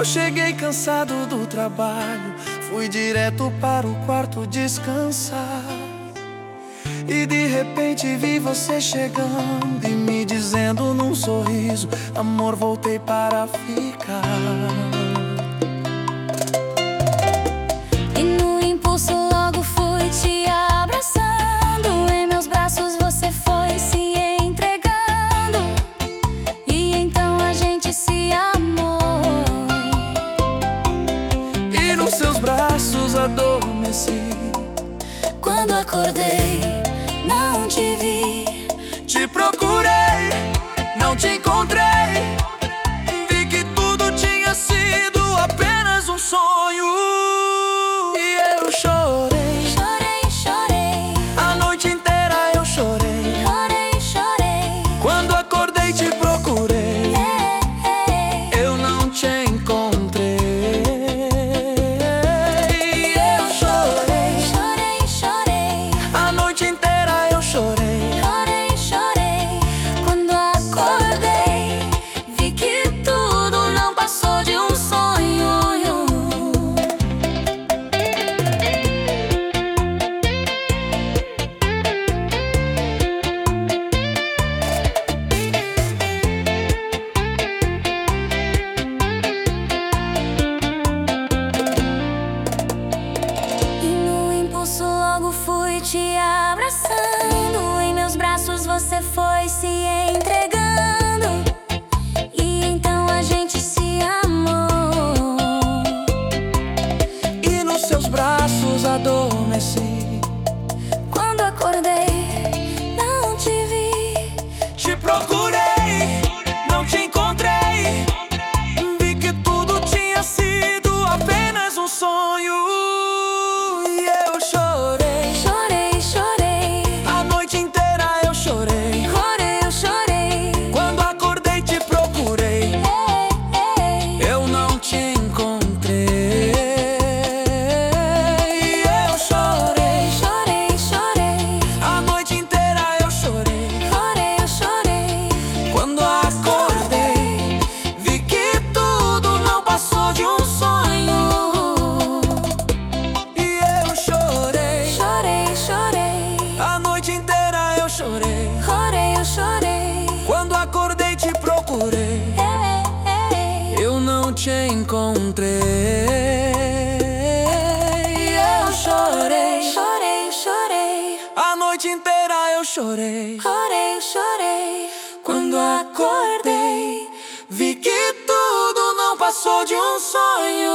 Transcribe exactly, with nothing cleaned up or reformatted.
cheguei cansado do trabalho, fui direto para o quarto descansar. E de repente vi você chegando e me dizendo num sorriso: amor, voltei para ficar. E no impulso logo fui te abraçando, em meus braços você foi se entregando, e então a gente se amou. E nos seus braços adormeci. Quando acordei, não te vi. Te procurei, não te encontrei. Vi que tudo tinha sido apenas um sonho. E eu chorei, Chorei, chorei, a noite inteira eu chorei. chorei, chorei. Quando acordei te procurei, É, é, eu não te encontrei. E eu chorei, chorei, chorei, a noite inteira eu chorei. chorei, chorei. Quando acordei, vi que tudo não passou de um sonho. E no impulso logo fui te abraçando, em meus braços você foi se entregando, e então a gente se amou. E nos seus braços adormeci. Quando acordei, não te vi. Te procurei, não te encontrei. Vi que tudo tinha sido apenas um sonho. E eu chorei, Chorei, chorei, a noite inteira eu chorei. chorei, eu chorei. Quando acordei te procurei, Ei, ei, eu não te encontrei. E eu chorei, chorei, chorei, a noite inteira eu chorei. chorei, eu chorei. Quando acordei, vi que tudo não passou de um sonho. E eu chorei, Chorei, chorei, a noite inteira eu chorei. chorei, eu chorei. Quando acordei te procurei, Ei, ei, eu não te encontrei. E eu chorei, chorei, chorei, a noite inteira eu chorei. chorei, chorei. Quando acordei, vi que tudo não passou de um sonho.